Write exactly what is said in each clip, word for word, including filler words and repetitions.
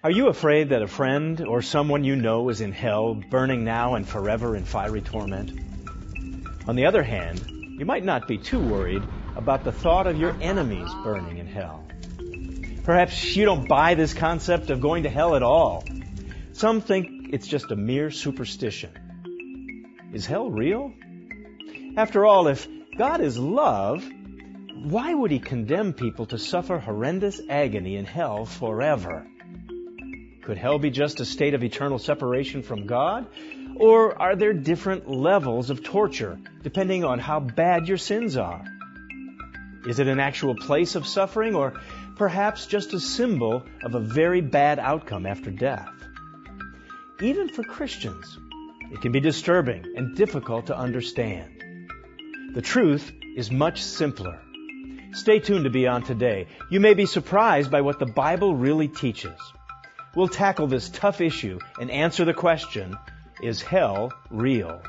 Are you afraid that a friend or someone you know is in hell, burning now and forever in fiery torment? On the other hand, you might not be too worried about the thought of your enemies burning in hell. Perhaps you don't buy this concept of going to hell at all. Some think it's just a mere superstition. Is hell real? After all, if God is love, why would He condemn people to suffer horrendous agony in hell forever? Could hell be just a state of eternal separation from God? Or are there different levels of torture, depending on how bad your sins are? Is it an actual place of suffering, or perhaps just a symbol of a very bad outcome after death? Even for Christians, it can be disturbing and difficult to understand. The truth is much simpler. Stay tuned to Beyond Today. You may be surprised by what the Bible really teaches. We'll tackle this tough issue and answer the question, is hell real?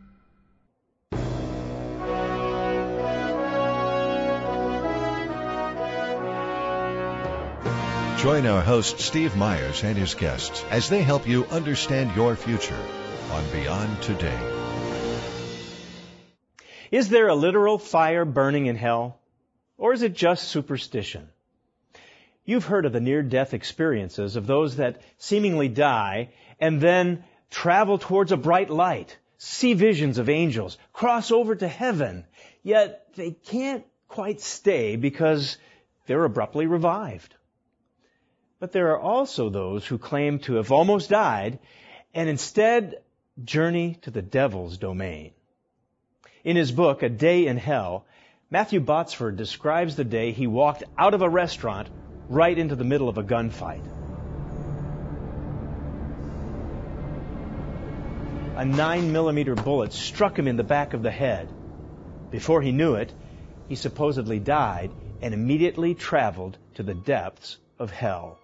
Join our host Steve Myers and his guests as they help you understand your future on Beyond Today. Is there a literal fire burning in hell? Or is it just superstition? You've heard of the near-death experiences of those that seemingly die and then travel towards a bright light, see visions of angels, cross over to heaven, yet they can't quite stay because they're abruptly revived. But there are also those who claim to have almost died and instead journey to the devil's domain. In his book, A Day in Hell, Matthew Botsford describes the day he walked out of a restaurant right into the middle of a gunfight. A nine millimeter bullet struck him in the back of the head. Before he knew it, he supposedly died and immediately traveled to the depths of hell.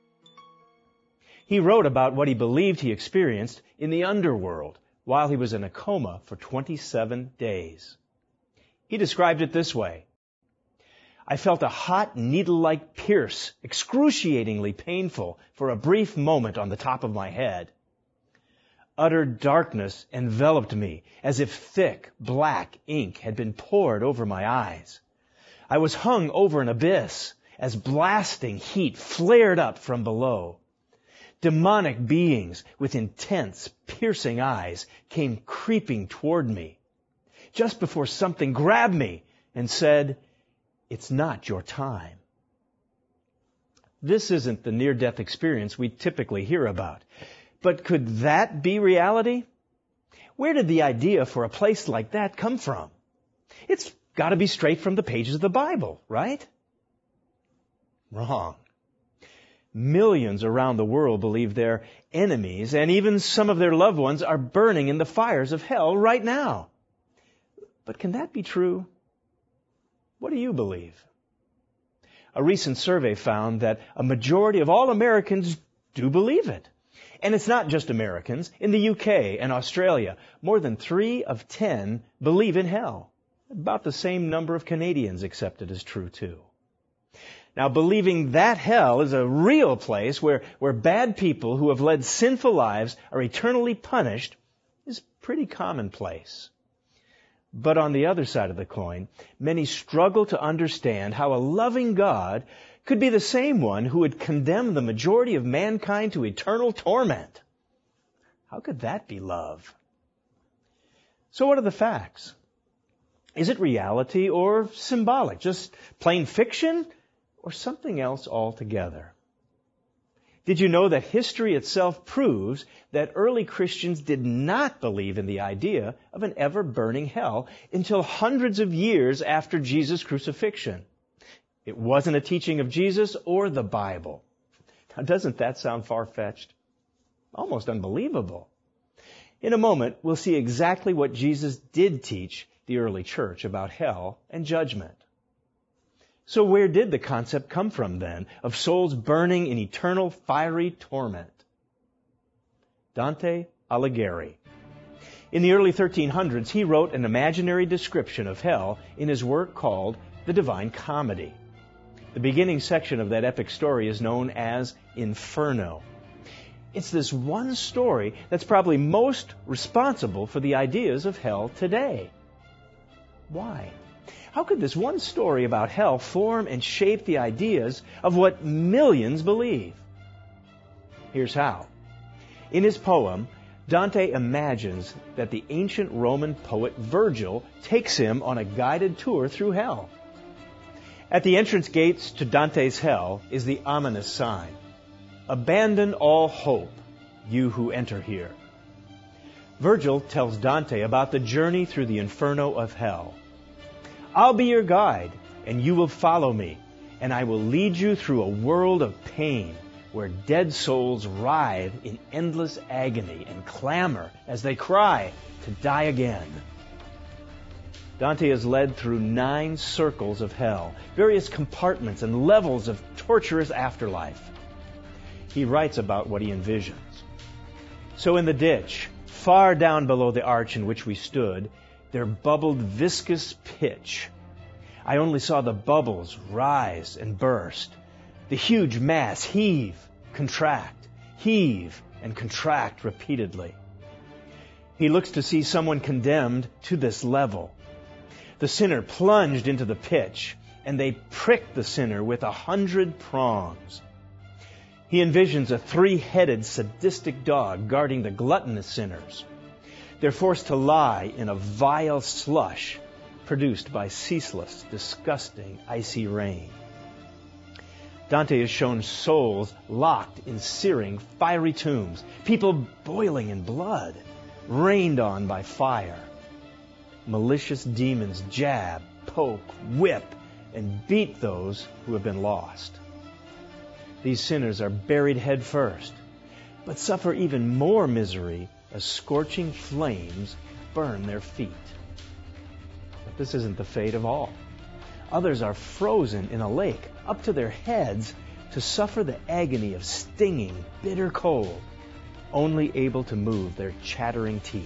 He wrote about what he believed he experienced in the underworld while he was in a coma for twenty-seven days. He described it this way: I felt a hot needle-like pierce, excruciatingly painful for a brief moment on the top of my head. Utter darkness enveloped me as if thick, black ink had been poured over my eyes. I was hung over an abyss as blasting heat flared up from below. Demonic beings with intense, piercing eyes came creeping toward me, just before something grabbed me and said, "It's not your time." This isn't the near-death experience we typically hear about. But could that be reality? Where did the idea for a place like that come from? It's got to be straight from the pages of the Bible, right? Wrong. Millions around the world believe their enemies and even some of their loved ones are burning in the fires of hell right now. But can that be true? What do you believe? A recent survey found that a majority of all Americans do believe it. And it's not just Americans. In the U K and Australia, more than three of ten believe in hell. About the same number of Canadians accept it as true, too. Now, believing that hell is a real place where, where bad people who have led sinful lives are eternally punished is pretty commonplace. But on the other side of the coin, many struggle to understand how a loving God could be the same one who would condemn the majority of mankind to eternal torment. How could that be love? So what are the facts? Is it reality or symbolic? Just plain fiction or something else altogether? Did you know that history itself proves that early Christians did not believe in the idea of an ever-burning hell until hundreds of years after Jesus' crucifixion? It wasn't a teaching of Jesus or the Bible. Now, doesn't that sound far-fetched? Almost unbelievable. In a moment, we'll see exactly what Jesus did teach the early church about hell and judgment. So where did the concept come from, then, of souls burning in eternal fiery torment? Dante Alighieri. In the early thirteen hundreds, he wrote an imaginary description of hell in his work called The Divine Comedy. The beginning section of that epic story is known as Inferno. It's this one story that's probably most responsible for the ideas of hell today. Why? How could this one story about hell form and shape the ideas of what millions believe? Here's how. In his poem, Dante imagines that the ancient Roman poet Virgil takes him on a guided tour through hell. At the entrance gates to Dante's hell is the ominous sign, "Abandon all hope, you who enter here." Virgil tells Dante about the journey through the inferno of hell. "I'll be your guide, and you will follow me, and I will lead you through a world of pain, where dead souls writhe in endless agony and clamor as they cry to die again." Dante is led through nine circles of hell, various compartments and levels of torturous afterlife. He writes about what he envisions. "So in the ditch, far down below the arch in which we stood, there bubbled viscous pitch. I only saw the bubbles rise and burst, the huge mass heave, contract, heave, and contract repeatedly. He looks to see someone condemned to this level. The sinner plunged into the pitch, and they pricked the sinner with a hundred prongs. He envisions a three-headed sadistic dog guarding the gluttonous sinners. They're forced to lie in a vile slush produced by ceaseless, disgusting, icy rain. Dante is shown souls locked in searing, fiery tombs, people boiling in blood, rained on by fire. Malicious demons jab, poke, whip, and beat those who have been lost. These sinners are buried head first, but suffer even more misery as scorching flames burn their feet. But this isn't the fate of all. Others are frozen in a lake up to their heads to suffer the agony of stinging, bitter cold, only able to move their chattering teeth.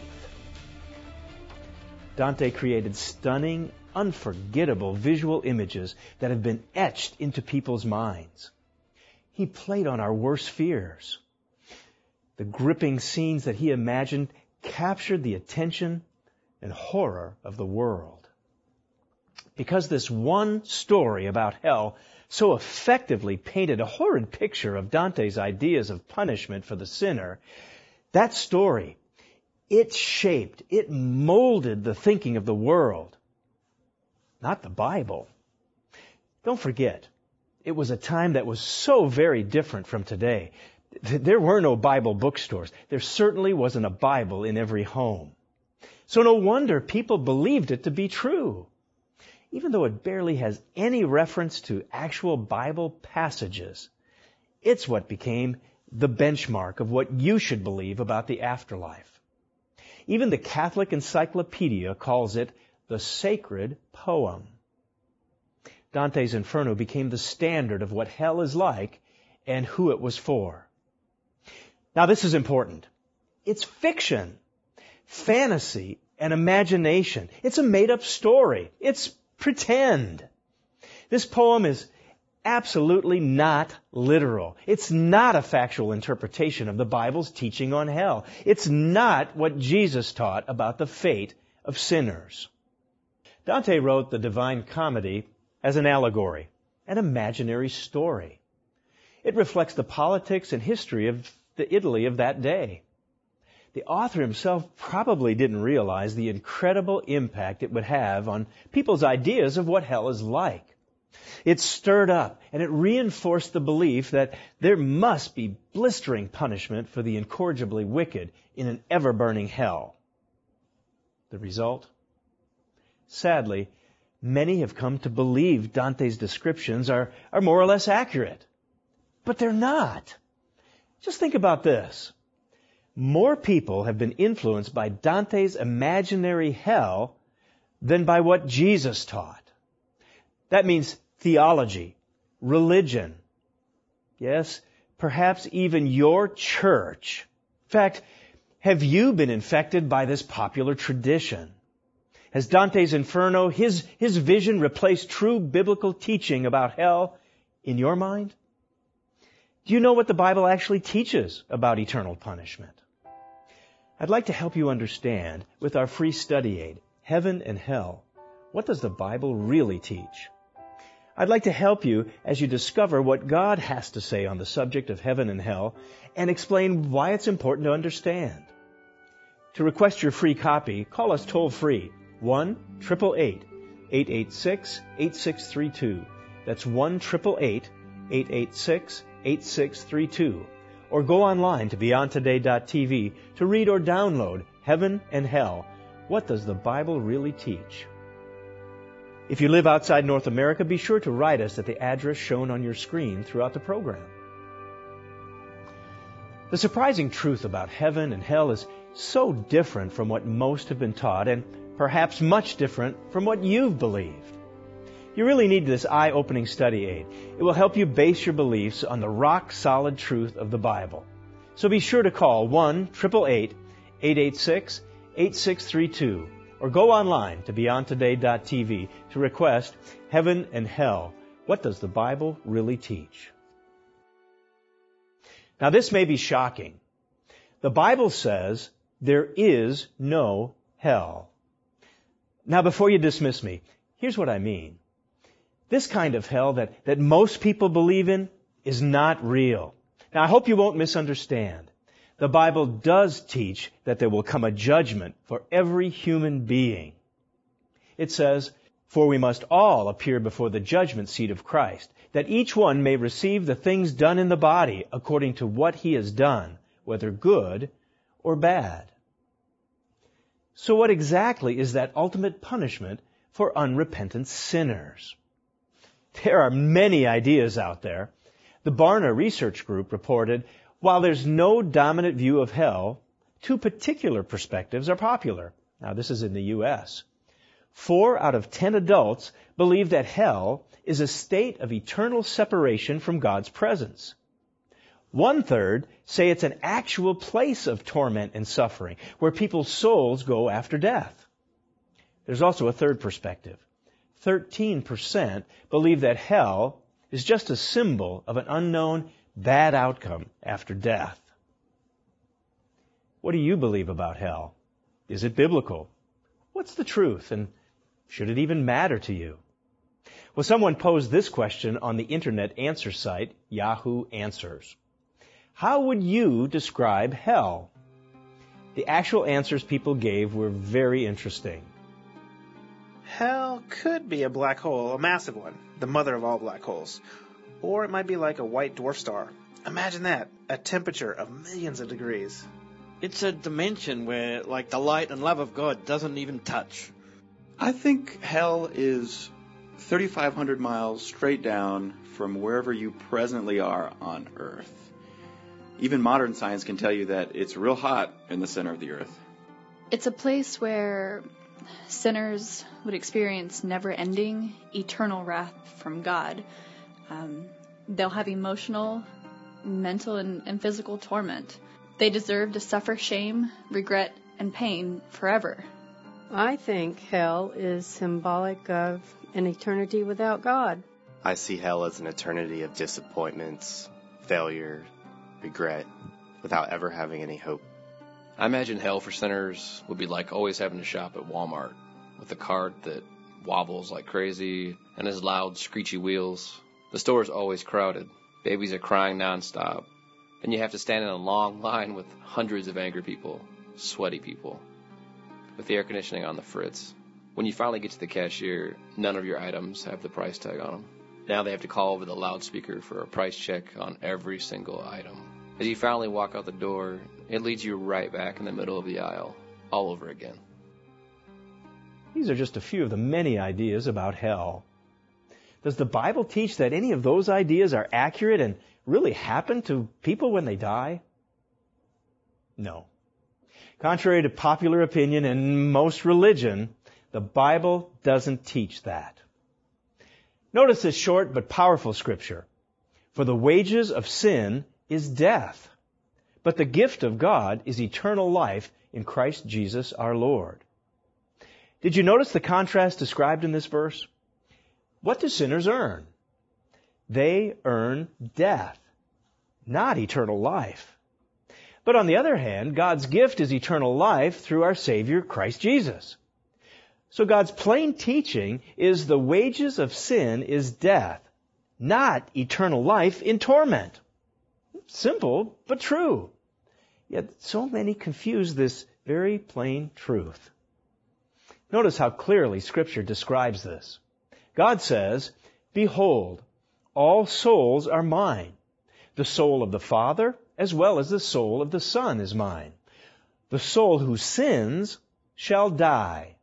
Dante created stunning, unforgettable visual images that have been etched into people's minds. He played on our worst fears. The gripping scenes that he imagined captured the attention and horror of the world. Because this one story about hell so effectively painted a horrid picture of Dante's ideas of punishment for the sinner, that story, it shaped, it molded the thinking of the world, not the Bible. Don't forget, it was a time that was so very different from today. There were no Bible bookstores. There certainly wasn't a Bible in every home. So no wonder people believed it to be true. Even though it barely has any reference to actual Bible passages, it's what became the benchmark of what you should believe about the afterlife. Even the Catholic Encyclopedia calls it the sacred poem. Dante's Inferno became the standard of what hell is like and who it was for. Now, this is important. It's fiction, fantasy, and imagination. It's a made-up story. It's pretend. This poem is absolutely not literal. It's not a factual interpretation of the Bible's teaching on hell. It's not what Jesus taught about the fate of sinners. Dante wrote the Divine Comedy as an allegory, an imaginary story. It reflects the politics and history of the Italy of that day. The author himself probably didn't realize the incredible impact it would have on people's ideas of what hell is like. It stirred up and it reinforced the belief that there must be blistering punishment for the incorrigibly wicked in an ever-burning hell. The result? Sadly, many have come to believe Dante's descriptions are, are more or less accurate. But they're not. Just think about this. More people have been influenced by Dante's imaginary hell than by what Jesus taught. That means theology, religion. Yes, perhaps even your church. In fact, have you been infected by this popular tradition? Has Dante's Inferno, his, his vision, replaced true biblical teaching about hell in your mind? Do you know what the Bible actually teaches about eternal punishment? I'd like to help you understand with our free study aid, Heaven and Hell. What does the Bible really teach? I'd like to help you as you discover what God has to say on the subject of heaven and hell and explain why it's important to understand. To request your free copy, call us toll-free, one eight eight eight, eight eight six, eight six three two. That's one eight eight eight, eight eight six, eight six three two. Or go online to beyond today dot t v to read or download Heaven and Hell. What does the Bible really teach? If you live outside North America, be sure to write us at the address shown on your screen throughout the program. The surprising truth about heaven and hell is so different from what most have been taught, and perhaps much different from what you've believed. You really need this eye-opening study aid. It will help you base your beliefs on the rock-solid truth of the Bible. So be sure to call one eight eight eight, eight eight six, eight six three two. Or go online to beyond today dot t v to request Heaven and Hell. What does the Bible really teach? Now this may be shocking. The Bible says there is no hell. Now before you dismiss me, here's what I mean. This kind of hell that, that most people believe in is not real. Now I hope you won't misunderstand. The Bible does teach that there will come a judgment for every human being. It says, "For we must all appear before the judgment seat of Christ, that each one may receive the things done in the body according to what he has done, whether good or bad." So what exactly is that ultimate punishment for unrepentant sinners? There are many ideas out there. The Barna Research Group reported, while there's no dominant view of hell, two particular perspectives are popular. Now, this is in the U S Four out of ten adults believe that hell is a state of eternal separation from God's presence. One-third say it's an actual place of torment and suffering, where people's souls go after death. There's also a third perspective. Thirteen percent believe that hell is just a symbol of an unknown bad outcome after death. What do you believe about hell? Is it biblical? What's the truth, and should it even matter to you? Well, someone posed this question on the internet answer site, Yahoo Answers. How would you describe hell? The actual answers people gave were very interesting. Hell could be a black hole, a massive one, the mother of all black holes. Or it might be like a white dwarf star. Imagine that, a temperature of millions of degrees. It's a dimension where, like, the light and love of God doesn't even touch. I think hell is thirty-five hundred miles straight down from wherever you presently are on Earth. Even modern science can tell you that it's real hot in the center of the Earth. It's a place where sinners would experience never-ending, eternal wrath from God. Um, they'll have emotional, mental, and, and physical torment. They deserve to suffer shame, regret, and pain forever. I think hell is symbolic of an eternity without God. I see hell as an eternity of disappointments, failure, regret, without ever having any hope. I imagine hell for sinners would be like always having to shop at Walmart with a cart that wobbles like crazy and has loud, screechy wheels. The store is always crowded. Babies are crying nonstop. And you have to stand in a long line with hundreds of angry people, sweaty people, with the air conditioning on the fritz. When you finally get to the cashier, none of your items have the price tag on them. Now they have to call over the loudspeaker for a price check on every single item. As you finally walk out the door, it leads you right back in the middle of the aisle, all over again. These are just a few of the many ideas about hell. Does the Bible teach that any of those ideas are accurate and really happen to people when they die? No. Contrary to popular opinion and most religion, the Bible doesn't teach that. Notice this short but powerful scripture. For the wages of sin is death, but the gift of God is eternal life in Christ Jesus our Lord. Did you notice the contrast described in this verse? What do sinners earn? They earn death. not eternal life. But on the other hand, God's gift is eternal life through our Savior, Christ Jesus. So God's plain teaching is the wages of sin is death, not eternal life in torment. Simple, but true. Yet so many confuse this very plain truth. Notice how clearly Scripture describes this. God says, "Behold, all souls are mine. The soul of the Father, as well as the soul of the Son, is mine. The soul who sins shall die."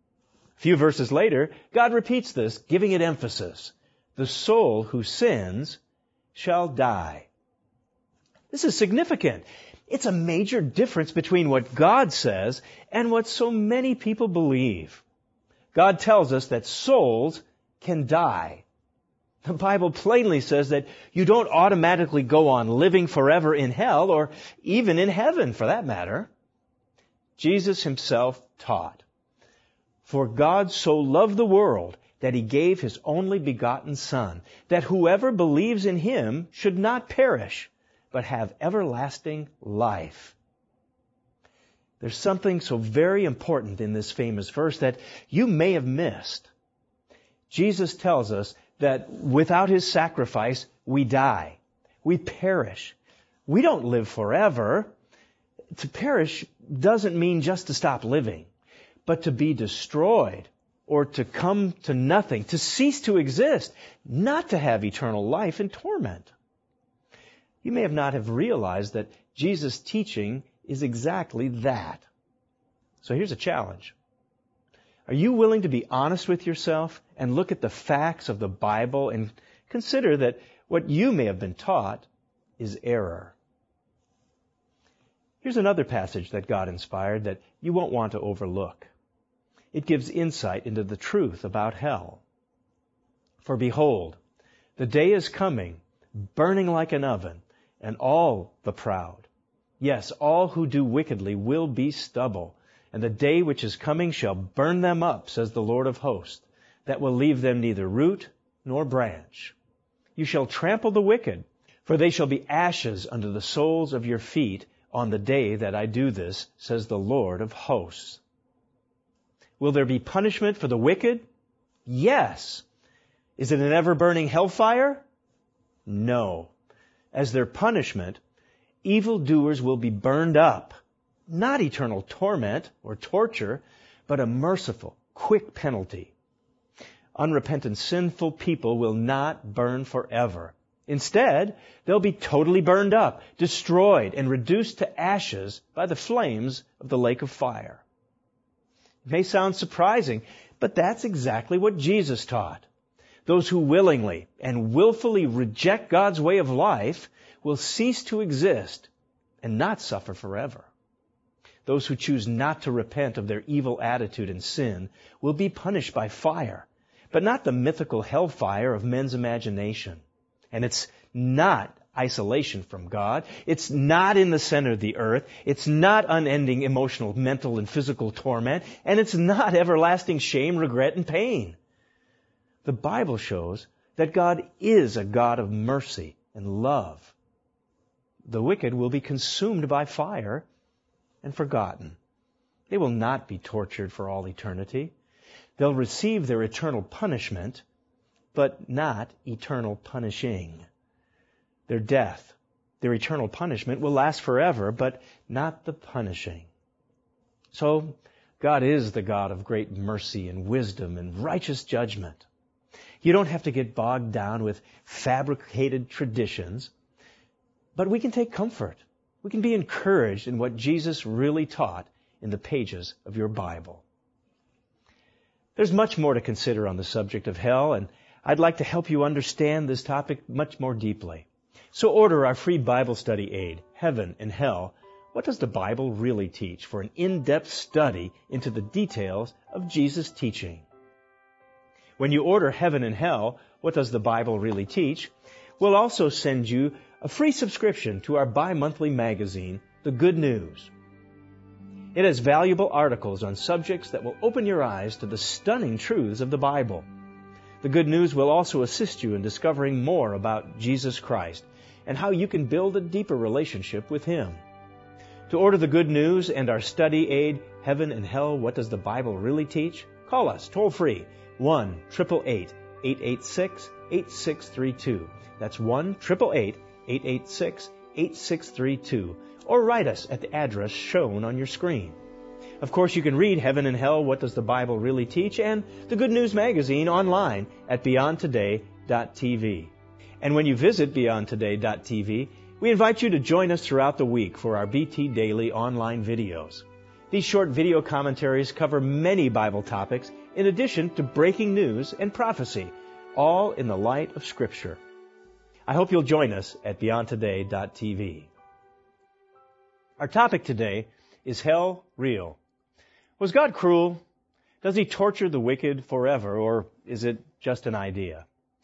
A few verses later, God repeats this, giving it emphasis. The soul who sins shall die. This is significant. It's a major difference between what God says and what so many people believe. God tells us that souls can die. The Bible plainly says that you don't automatically go on living forever in hell or even in heaven for that matter. Jesus himself taught, "For God so loved the world that he gave his only begotten Son, that whoever believes in him should not perish, but have everlasting life." There's something so very important in this famous verse that you may have missed. Jesus tells us that without his sacrifice, we die. We perish. We don't live forever. To perish doesn't mean just to stop living, but to be destroyed or to come to nothing, to cease to exist, not to have eternal life in torment. You may have not have realized that Jesus' teaching is exactly that. So here's a challenge. Are you willing to be honest with yourself and look at the facts of the Bible and consider that what you may have been taught is error? Here's another passage that God inspired that you won't want to overlook. It gives insight into the truth about hell. "For behold, the day is coming, burning like an oven, and all the proud, yes, all who do wickedly will be stubble. And the day which is coming shall burn them up, says the Lord of hosts, that will leave them neither root nor branch. You shall trample the wicked, for they shall be ashes under the soles of your feet on the day that I do this, says the Lord of hosts." Will there be punishment for the wicked? Yes. Is it an ever-burning hellfire? No. As their punishment, evildoers will be burned up. Not eternal torment or torture, but a merciful, quick penalty. Unrepentant, sinful people will not burn forever. Instead, they'll be totally burned up, destroyed, and reduced to ashes by the flames of the lake of fire. It may sound surprising, but that's exactly what Jesus taught. Those who willingly and willfully reject God's way of life will cease to exist and not suffer forever. Those who choose not to repent of their evil attitude and sin will be punished by fire, but not the mythical hellfire of men's imagination. And it's not isolation from God. It's not in the center of the earth. It's not unending emotional, mental, and physical torment. And it's not everlasting shame, regret, and pain. The Bible shows that God is a God of mercy and love. The wicked will be consumed by fire and forgotten. They will not be tortured for all eternity. They'll receive their eternal punishment, but not eternal punishing. Their death, their eternal punishment will last forever, but not the punishing. So, God is the God of great mercy and wisdom and righteous judgment. You don't have to get bogged down with fabricated traditions, but we can take comfort. We can be encouraged in what Jesus really taught in the pages of your Bible. There's much more to consider on the subject of hell, and I'd like to help you understand this topic much more deeply. So order our free Bible study aid, Heaven and Hell. What does the Bible really teach? For an in-depth study into the details of Jesus' teaching. When you order Heaven and Hell, What does the Bible really teach? We'll also send you a free subscription to our bi-monthly magazine, The Good News. It has valuable articles on subjects that will open your eyes to the stunning truths of the Bible. The Good News will also assist you in discovering more about Jesus Christ and how you can build a deeper relationship with Him. To order the good news and our study aid, Heaven and Hell, What Does the Bible Really Teach? Call us toll free, one eight eight eight, eight eight six, eight six three two. That's one eight eight eight, eight eight six, eight six three two. Or write us at the address shown on your screen. Of course, you can read Heaven and Hell, What Does the Bible Really Teach? And the Good News Magazine online at beyond today dot t v. And when you visit beyond today dot t v, we invite you to join us throughout the week for our B T Daily online videos. These short video commentaries cover many Bible topics in addition to breaking news and prophecy, all in the light of Scripture. I hope you'll join us at beyond today dot t v. Our topic today is hell real? Was God cruel? Does He torture the wicked forever, or is it just an idea?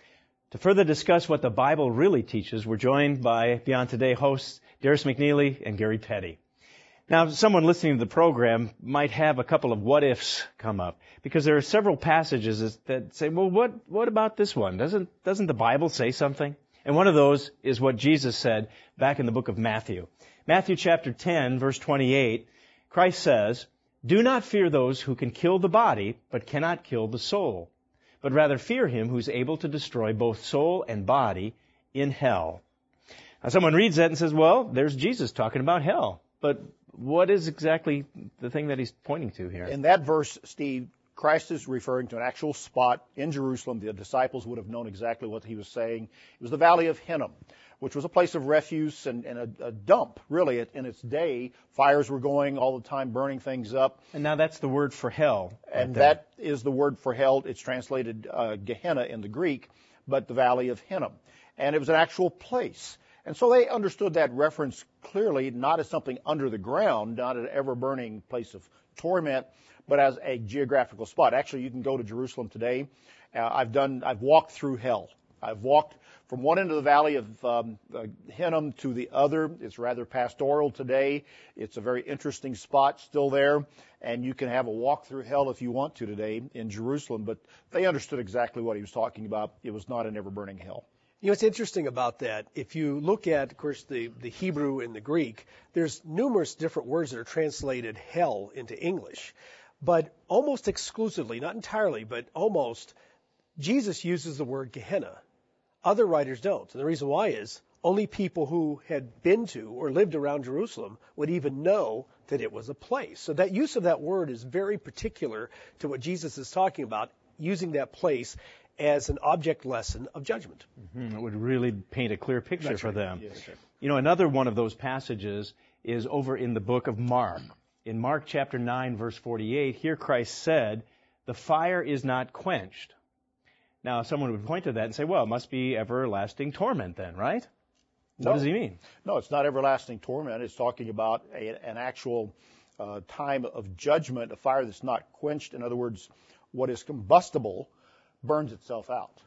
To further discuss what the Bible really teaches, we're joined by Beyond Today hosts Darius McNeely and Gary Petty. Now, someone listening to the program might have a couple of what-ifs come up, because there are several passages that say, well, what, what about this one? Doesn't, doesn't the Bible say something? And one of those is what Jesus said back in the book of Matthew. Matthew chapter ten, verse twenty-eight, Christ says, "Do not fear those who can kill the body, but cannot kill the soul, but rather fear Him who's able to destroy both soul and body in hell." Now, someone reads that and says, well, there's Jesus talking about hell. But what is exactly the thing that He's pointing to here? In that verse, Steve, Christ is referring to an actual spot in Jerusalem. The disciples would have known exactly what He was saying. It was the Valley of Hinnom, which was a place of refuse and, and a, a dump, really, in its day. Fires were going all the time, burning things up. And now that's the word for hell. And that is the word for hell. It's translated uh, Gehenna in the Greek, but the Valley of Hinnom. And it was an actual place. And so they understood that reference clearly, not as something under the ground, not an ever-burning place of torment, but as a geographical spot. Actually, you can go to Jerusalem today. Uh, I've done, I've walked through hell. I've walked from one end of the valley of um, uh, Hinnom to the other. It's rather pastoral today. It's a very interesting spot still there, and you can have a walk through hell if you want to today in Jerusalem. But they understood exactly what he was talking about. It was not an ever-burning hell. You know, what's interesting about that, if you look at, of course, the, the Hebrew and the Greek, there's numerous different words that are translated hell into English. But almost exclusively, not entirely, but almost, Jesus uses the word Gehenna. Other writers don't. And the reason why is only people who had been to or lived around Jerusalem would even know that it was a place. So that use of that word is very particular to what Jesus is talking about, using that place as an object lesson of judgment. Mm-hmm. It would really paint a clear picture That's for right. them. Yes, right. You know, another one of those passages is over in the book of Mark. In Mark chapter nine, verse forty-eight, here Christ said, "The fire is not quenched." Now, someone would point to that and say, well, it must be everlasting torment then, right? No. What does he mean? No, it's not everlasting torment. It's talking about a, an actual uh, time of judgment, a fire that's not quenched. In other words, what is combustible burns itself out.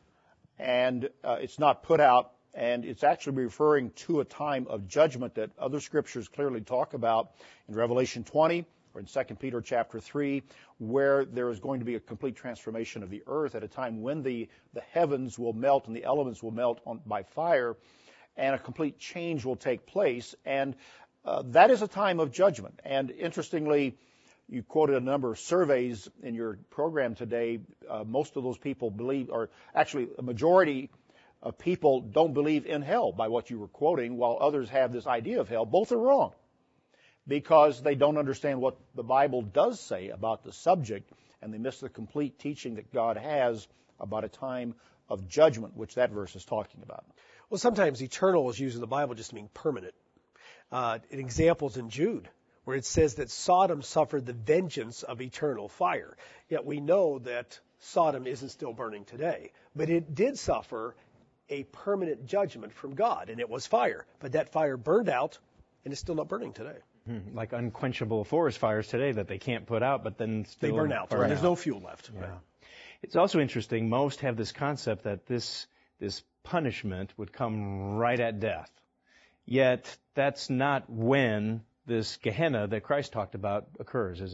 And uh, it's not put out, and it's actually referring to a time of judgment that other scriptures clearly talk about in Revelation twenty or in Second Peter chapter three, where there is going to be a complete transformation of the earth at a time when the, the heavens will melt and the elements will melt on, by fire, and a complete change will take place. And uh, that is a time of judgment. And interestingly, you quoted a number of surveys in your program today. Uh, most of those people believe, or actually a majority of people don't believe in hell by what you were quoting, while others have this idea of hell. Both are wrong, because they don't understand what the Bible does say about the subject, and they miss the complete teaching that God has about a time of judgment, which that verse is talking about. Well, sometimes eternal is used in the Bible just to mean permanent. Uh, in examples in Jude, where it says that Sodom suffered the vengeance of eternal fire. Yet we know that Sodom isn't still burning today. But it did suffer a permanent judgment from God, and it was fire. But that fire burned out, and it's still not burning today. Hmm. Like unquenchable forest fires today that they can't put out, but then still They burn out. burn There's out. no fuel left. Yeah. Right. It's also interesting, most have this concept that this this punishment would come right at death. Yet that's not when this Gehenna that Christ talked about occurs, is it?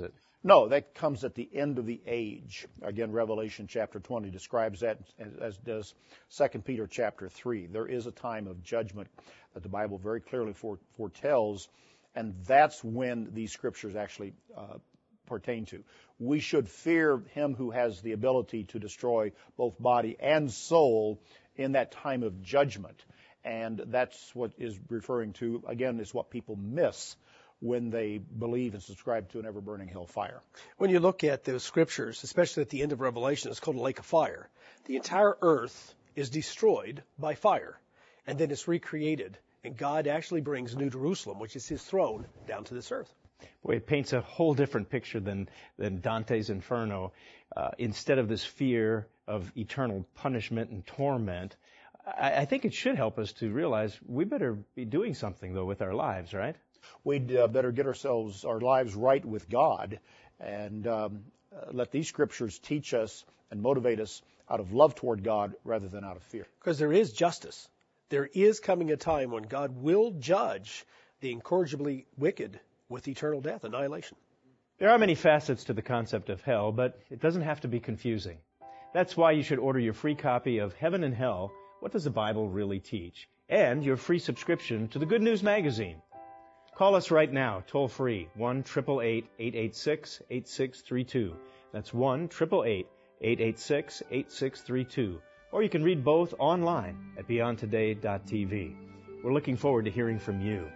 No, that comes at the end of the age. Again, Revelation chapter twenty describes that, as does Second Peter chapter three. There is a time of judgment that the Bible very clearly foretells, and that's when these scriptures actually uh, pertain to. We should fear him who has the ability to destroy both body and soul in that time of judgment. And that's what is referring to, again, is what people miss when they believe and subscribe to an ever-burning hell fire. When you look at those scriptures, especially at the end of Revelation, it's called a lake of fire. The entire earth is destroyed by fire, and then it's recreated. And God actually brings New Jerusalem, which is his throne, down to this earth. Boy, it paints a whole different picture than, than Dante's Inferno. Uh, instead of this fear of eternal punishment and torment, I, I think it should help us to realize we better be doing something, though, with our lives, right? We'd uh, better get ourselves, our lives right with God, and um, uh, let these scriptures teach us and motivate us out of love toward God rather than out of fear. Because there is justice. There is coming a time when God will judge the incorrigibly wicked with eternal death, annihilation. There are many facets to the concept of hell, but it doesn't have to be confusing. That's why you should order your free copy of Heaven and Hell, What Does the Bible Really Teach? And your free subscription to the Good News Magazine. Call us right now, toll free, one eight eight eight, eight eight six, eight six three two. That's one eight eight eight, eight eight six, eight six three two. Or you can read both online at beyond today dot t v. We're looking forward to hearing from you.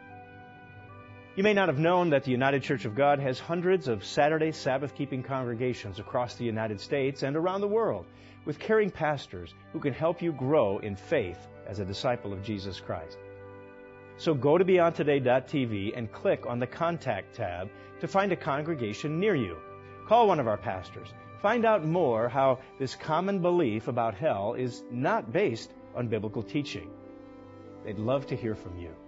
You may not have known that the United Church of God has hundreds of Saturday Sabbath-keeping congregations across the United States and around the world, with caring pastors who can help you grow in faith as a disciple of Jesus Christ. So go to beyond today dot t v and click on the Contact tab to find a congregation near you. Call one of our pastors. Find out more how this common belief about hell is not based on biblical teaching. They'd love to hear from you.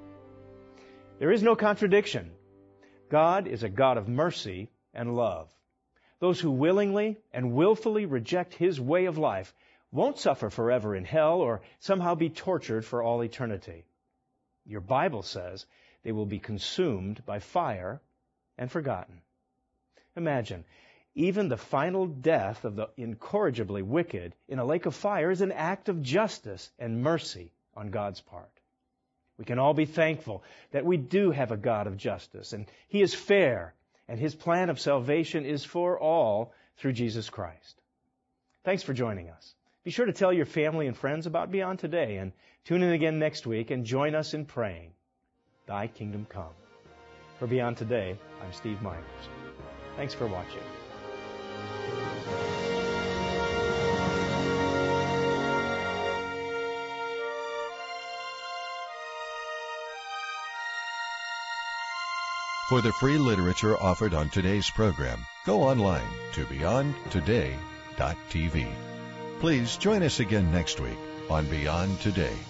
There is no contradiction. God is a God of mercy and love. Those who willingly and willfully reject his way of life won't suffer forever in hell or somehow be tortured for all eternity. Your Bible says they will be consumed by fire and forgotten. Imagine, even the final death of the incorrigibly wicked in a lake of fire is an act of justice and mercy on God's part. We can all be thankful that we do have a God of justice, and he is fair, and his plan of salvation is for all through Jesus Christ. Thanks for joining us. Be sure to tell your family and friends about Beyond Today, and tune in again next week and join us in praying, Thy Kingdom Come. For Beyond Today, I'm Steve Myers. Thanks for watching. For the free literature offered on today's program, go online to beyond today dot t v. Please join us again next week on Beyond Today.